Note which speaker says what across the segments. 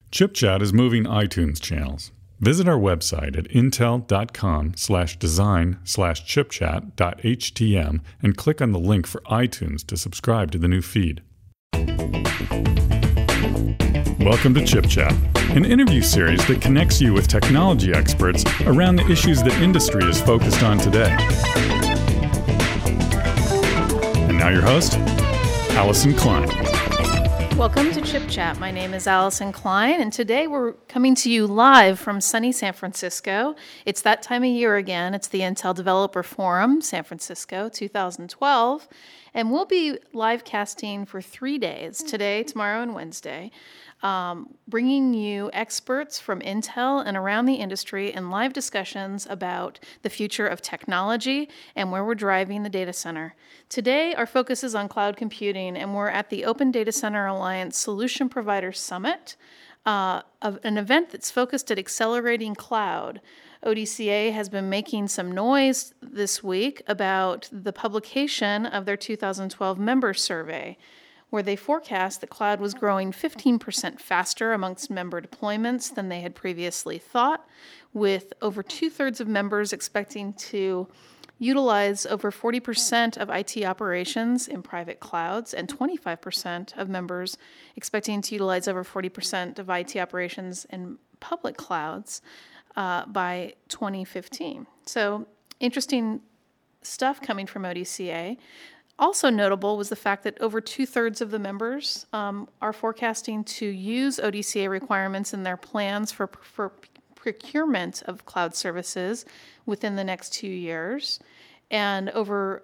Speaker 1: ChipChat is moving iTunes channels. Visit our website at intel.com/design/chipchat.htm and click on the link for iTunes to subscribe to the new feed. Welcome to ChipChat, an interview series that connects you with technology experts around the issues that industry is focused on today. And now your host, Allison Klein.
Speaker 2: Welcome to Chip Chat. My name is Allison Klein, and today we're coming to you live from sunny San Francisco. It's that time of year again. It's the Intel Developer Forum, San Francisco, 2012, and we'll be live casting for 3 days, today, tomorrow, and Wednesday, bringing you experts from Intel and around the industry and live discussions about the future of technology and where we're driving the data center. Today, our focus is on cloud computing, and we're at the Open Data Center Alliance Solution Provider Summit, of an event that's focused at accelerating cloud. ODCA has been making some noise this week about the publication of their 2012 member survey, where they forecast that cloud was growing 15% faster amongst member deployments than they had previously thought, with over two-thirds of members expecting to utilize over 40% of IT operations in private clouds, and 25% of members expecting to utilize over 40% of IT operations in public clouds by 2015. So interesting stuff coming from ODCA. Also notable was the fact that over two-thirds of the members are forecasting to use ODCA requirements in their plans for procurement of cloud services within the next 2 years. And over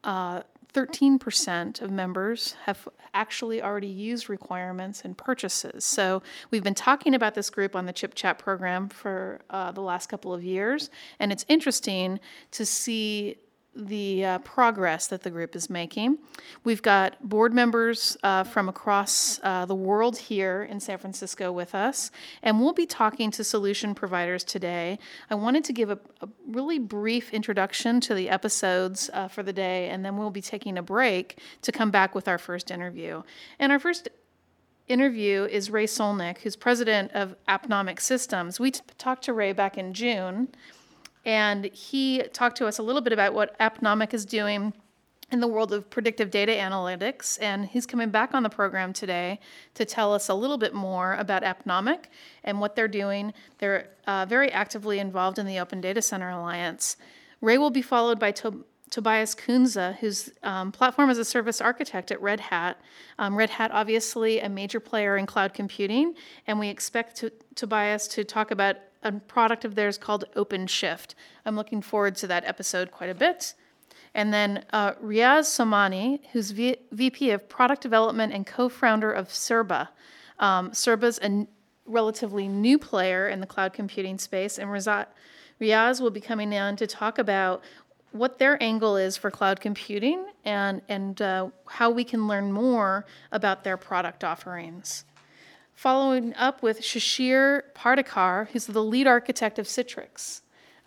Speaker 2: 13% of members have actually already used requirements in purchases. So we've been talking about this group on the Chip Chat program for the last couple of years, and it's interesting to see the progress that the group is making. We've got board members from across the world here in San Francisco with us, and we'll be talking to solution providers today. I wanted to give a really brief introduction to the episodes for the day, and then we'll be taking a break to come back with our first interview. And our first interview is Ray Solnick, who's president of Appnomic Systems. We talked to Ray back in June, and he talked to us a little bit about what Appnomic is doing in the world of predictive data analytics. And he's coming back on the program today to tell us a little bit more about Appnomic and what they're doing. They're very actively involved in the Open Data Center Alliance. Ray will be followed by Tobias Kunze, who's platform as a service architect at Red Hat. Red Hat, obviously, a major player in cloud computing, and we expect Tobias to talk about a product of theirs called OpenShift. I'm looking forward to that episode quite a bit. And then Riaz Somani, who's VP of Product Development and co-founder of Cerba. Cerba's a relatively new player in the cloud computing space, and Riaz will be coming in to talk about what their angle is for cloud computing and how we can learn more about their product offerings. Following up with Shashir Pardikar, who's the lead architect of Citrix.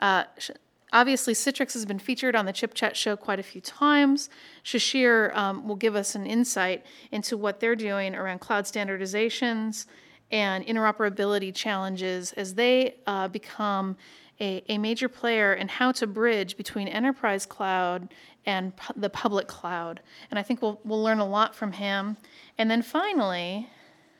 Speaker 2: Obviously, Citrix has been featured on the Chip Chat show quite a few times. Shashir will give us an insight into what they're doing around cloud standardizations and interoperability challenges as they become a major player in how to bridge between enterprise cloud and the public cloud. And I think we'll learn a lot from him. And then finally,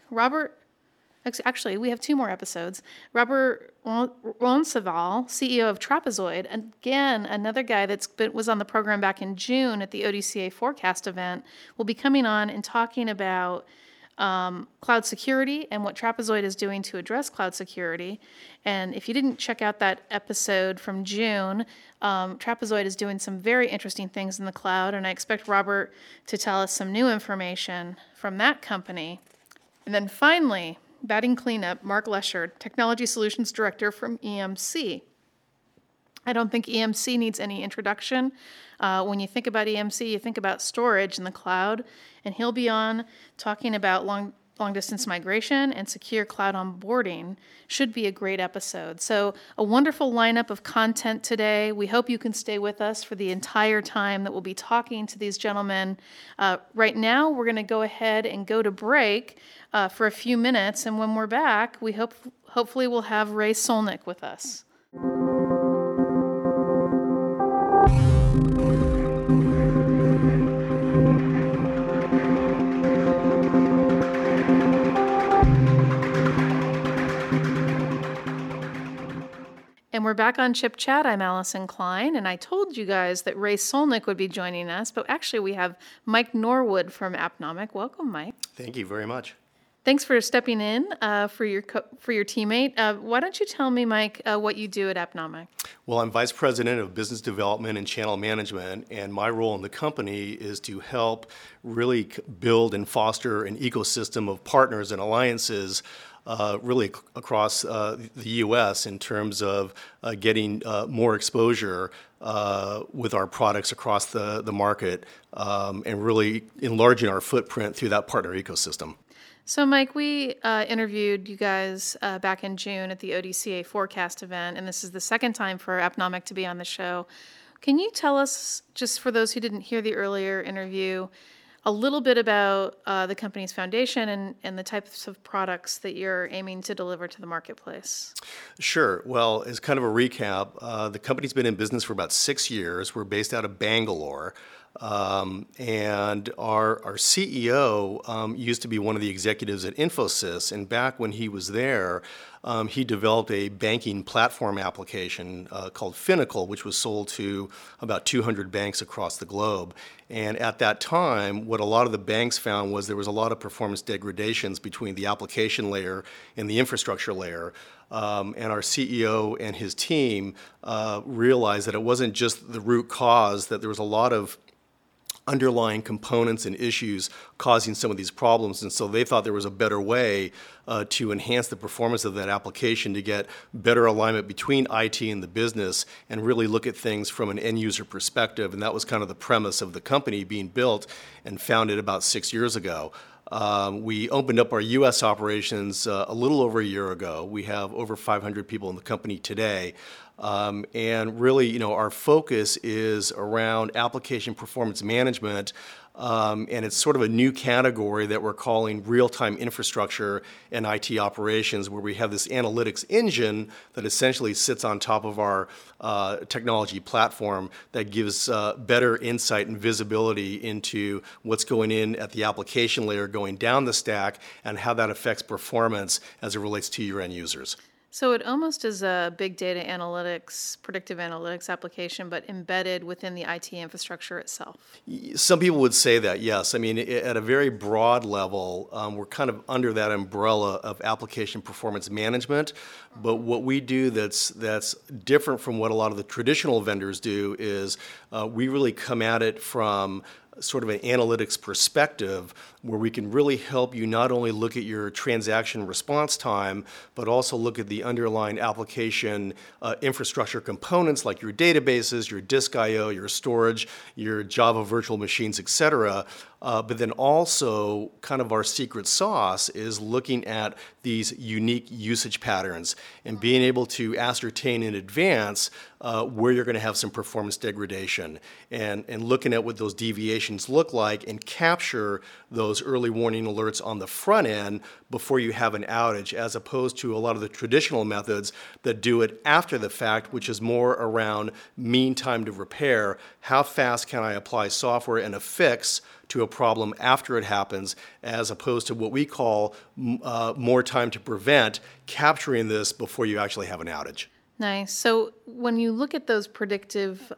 Speaker 2: Actually, we have 2 more episodes. Robert Roncesvalles, CEO of Trapezoid, again, another guy was on the program back in June at the ODCA Forecast event, will be coming on and talking about cloud security and what Trapezoid is doing to address cloud security. And if you didn't check out that episode from June, Trapezoid is doing some very interesting things in the cloud, and I expect Robert to tell us some new information from that company. And then finally, batting cleanup, Mark Lesher, Technology Solutions Director from EMC. I don't think EMC needs any introduction. When you think about EMC, you think about storage in the cloud, and he'll be on talking about long-distance migration and secure cloud onboarding should be a great episode. So a wonderful lineup of content today. We hope you can stay with us for the entire time that we'll be talking to these gentlemen. Right now, we're going to go ahead and go to break for a few minutes, and when we're back, we hopefully we'll have Ray Solnick with us. And we're back on Chip Chat. I'm Allison Klein, and I told you guys that Ray Solnick would be joining us, but actually we have Mike Norwood from Appnomic. Welcome, Mike.
Speaker 3: Thank you very much.
Speaker 2: Thanks for stepping in for your teammate. Why don't you tell me, Mike, what you do at Appnomic?
Speaker 3: Well, I'm Vice President of Business Development and Channel Management, and my role in the company is to help really build and foster an ecosystem of partners and alliances really across the U.S. in terms of getting more exposure with our products across the market and really enlarging our footprint through that partner ecosystem.
Speaker 2: So, Mike, we interviewed you guys back in June at the ODCA Forecast event, and this is the second time for Appnomic to be on the show. Can you tell us, just for those who didn't hear the earlier interview, a little bit about the company's foundation and the types of products that you're aiming to deliver to the marketplace?
Speaker 3: Sure. Well, as kind of a recap, the company's been in business for about 6 years. We're based out of Bangalore. And our CEO used to be one of the executives at Infosys, and back when he was there, he developed a banking platform application called Finacle, which was sold to about 200 banks across the globe. And at that time, what a lot of the banks found was there was a lot of performance degradations between the application layer and the infrastructure layer. And our CEO and his team realized that it wasn't just the root cause, that there was a lot of underlying components and issues causing some of these problems. And so they thought there was a better way to enhance the performance of that application to get better alignment between IT and the business and really look at things from an end user perspective. And that was kind of the premise of the company being built and founded about 6 years ago. We opened up our U.S. operations a little over a year ago. We have over 500 people in the company today. And really, our focus is around application performance management, and it's sort of a new category that we're calling real-time infrastructure and IT operations, where we have this analytics engine that essentially sits on top of our technology platform that gives better insight and visibility into what's going in at the application layer, going down the stack, and how that affects performance as it relates to your end users.
Speaker 2: So it almost is a big data analytics, predictive analytics application, but embedded within the IT infrastructure itself.
Speaker 3: Some people would say that, yes. I mean, at a very broad level, we're kind of under that umbrella of application performance management. But what we do that's different from what a lot of the traditional vendors do is we really come at it from sort of an analytics perspective, where we can really help you not only look at your transaction response time, but also look at the underlying application infrastructure components like your databases, your disk I/O, your storage, your Java virtual machines, et cetera. But then also kind of our secret sauce is looking at these unique usage patterns and being able to ascertain in advance where you're going to have some performance degradation and looking at what those deviations look like and capture those early warning alerts on the front end before you have an outage, as opposed to a lot of the traditional methods that do it after the fact, which is more around mean time to repair. How fast can I apply software and a fix to a problem after it happens, as opposed to what we call more time to prevent, capturing this before you actually have an outage.
Speaker 2: Nice. So when you look at those predictive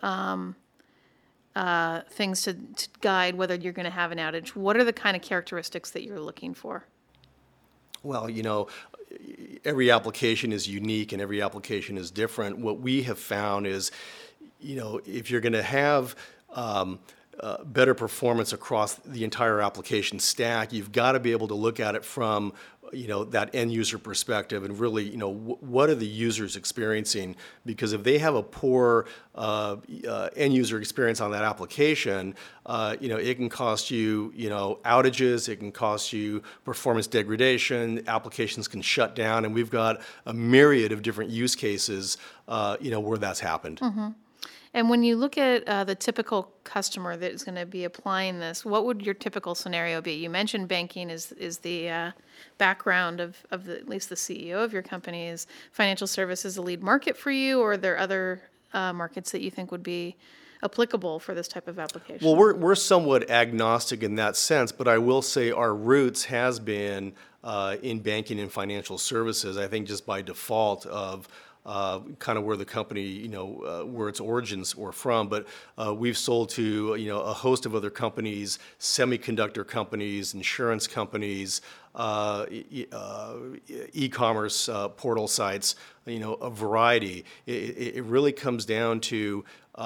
Speaker 2: things to guide whether you're going to have an outage, what are the kind of characteristics that you're looking for?
Speaker 3: Well, every application is unique and every application is different. What we have found is, if you're going to have better performance across the entire application stack, you've got to be able to look at it from that end user perspective and really, what are the users experiencing? Because if they have a poor end user experience on that application, it can cost you, outages, it can cost you performance degradation, applications can shut down, and we've got a myriad of different use cases, where that's happened.
Speaker 2: Mm-hmm. And when you look at the typical customer that is going to be applying this, what would your typical scenario be? You mentioned banking is the background of at least the CEO of your company. Is financial services a lead market for you, or are there other markets that you think would be applicable for this type of application?
Speaker 3: Well, we're somewhat agnostic in that sense, but I will say our roots has been in banking and financial services. I think just by default of kind of where the company, where its origins were from. But we've sold to, a host of other companies, semiconductor companies, insurance companies, e-commerce portal sites, a variety. It really comes down to,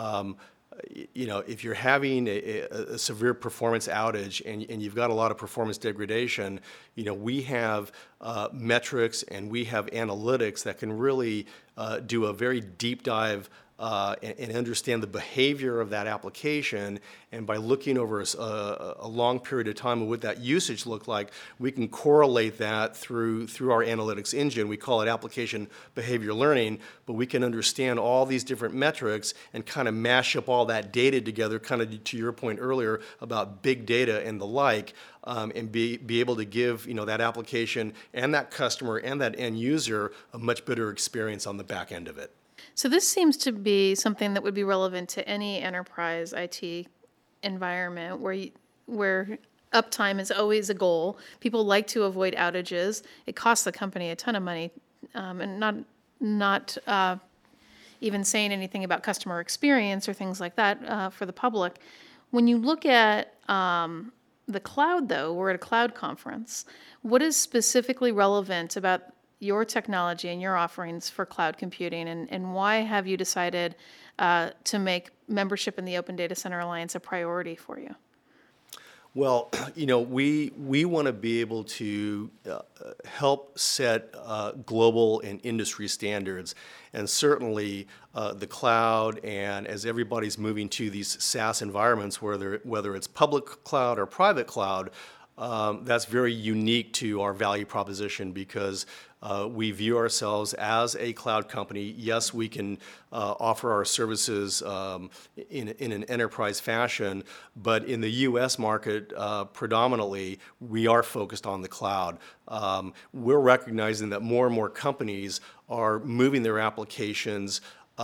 Speaker 3: if you're having a severe performance outage and you've got a lot of performance degradation, we have metrics and we have analytics that can really do a very deep dive and understand the behavior of that application. And by looking over a long period of time of what that usage looked like, we can correlate that through our analytics engine. We call it application behavior learning, but we can understand all these different metrics and kind of mash up all that data together, kind of to your point earlier about big data and the like, and be able to give that application and that customer and that end user a much better experience on the back end of it.
Speaker 2: So this seems to be something that would be relevant to any enterprise IT environment where uptime is always a goal. People like to avoid outages. It costs the company a ton of money, and not even saying anything about customer experience or things like that for the public. When you look at the cloud, though, we're at a cloud conference. What is specifically relevant about your technology and your offerings for cloud computing, and why have you decided to make membership in the Open Data Center Alliance a priority for you?
Speaker 3: Well, we want to be able to help set global and industry standards, and certainly the cloud, and as everybody's moving to these SaaS environments, whether it's public cloud or private cloud, that's very unique to our value proposition because we view ourselves as a cloud company. Yes, we can offer our services in an enterprise fashion, but in the U.S. market, predominantly, we are focused on the cloud. We're recognizing that more and more companies are moving their applications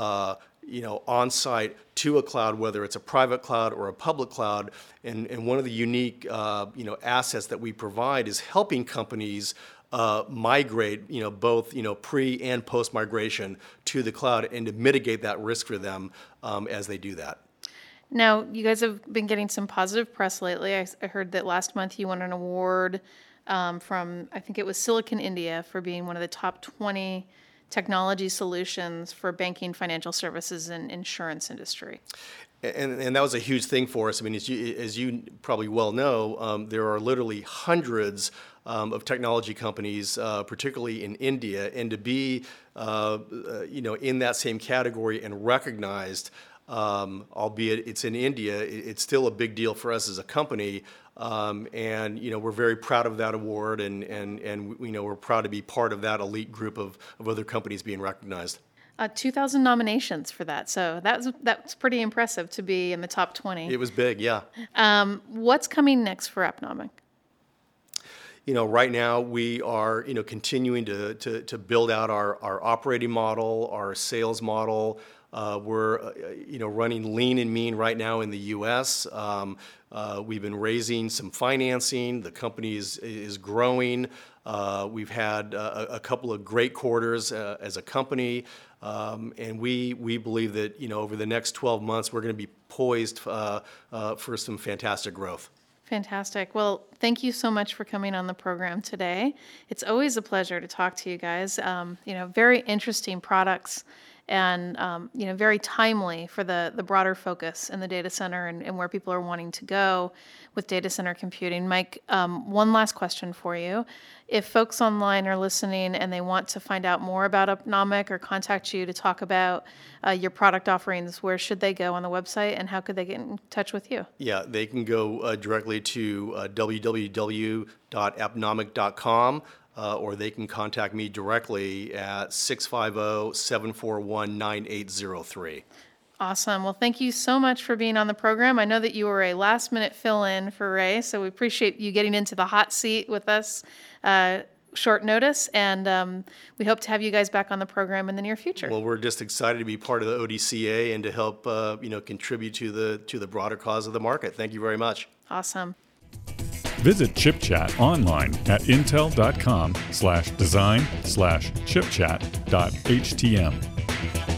Speaker 3: on-site to a cloud, whether it's a private cloud or a public cloud. And one of the unique, assets that we provide is helping companies migrate, both, pre and post migration to the cloud, and to mitigate that risk for them as they do that.
Speaker 2: Now, you guys have been getting some positive press lately. I heard that last month you won an award from, I think it was Silicon India, for being one of the top 20 technology solutions for banking, financial services, and insurance industry.
Speaker 3: And that was a huge thing for us. I mean, as you probably well know, there are literally hundreds of technology companies, particularly in India, and to be, in that same category and recognized, albeit it's in India, it's still a big deal for us as a company. And we're very proud of that award, and we're proud to be part of that elite group of other companies being recognized.
Speaker 2: 2,000 nominations for that, so that's pretty impressive to be in the top 20.
Speaker 3: It was big, yeah.
Speaker 2: What's coming next for Appnomic?
Speaker 3: Right now we are continuing to build out our operating model, our sales model. We're running lean and mean right now in the U.S. We've been raising some financing. The company is growing. We've had a couple of great quarters as a company, and we believe that over the next 12 months we're going to be poised for some fantastic growth.
Speaker 2: Fantastic. Well, thank you so much for coming on the program today. It's always a pleasure to talk to you guys. Very interesting products and very timely for the broader focus in the data center and where people are wanting to go with data center computing. Mike, one last question for you. If folks online are listening and they want to find out more about Appnomic or contact you to talk about your product offerings, where should they go on the website, and how could they get in touch with you?
Speaker 3: Yeah, they can go directly to www.appnomic.com, or they can contact me directly at 650-741-9803.
Speaker 2: Awesome. Well, thank you so much for being on the program. I know that you were a last-minute fill-in for Ray, so we appreciate you getting into the hot seat with us short notice, and we hope to have you guys back on the program in the near future.
Speaker 3: Well, we're just excited to be part of the ODCA and to help contribute to the broader cause of the market. Thank you very much.
Speaker 2: Awesome.
Speaker 1: Visit ChipChat online at intel.com/design/chipchat.htm.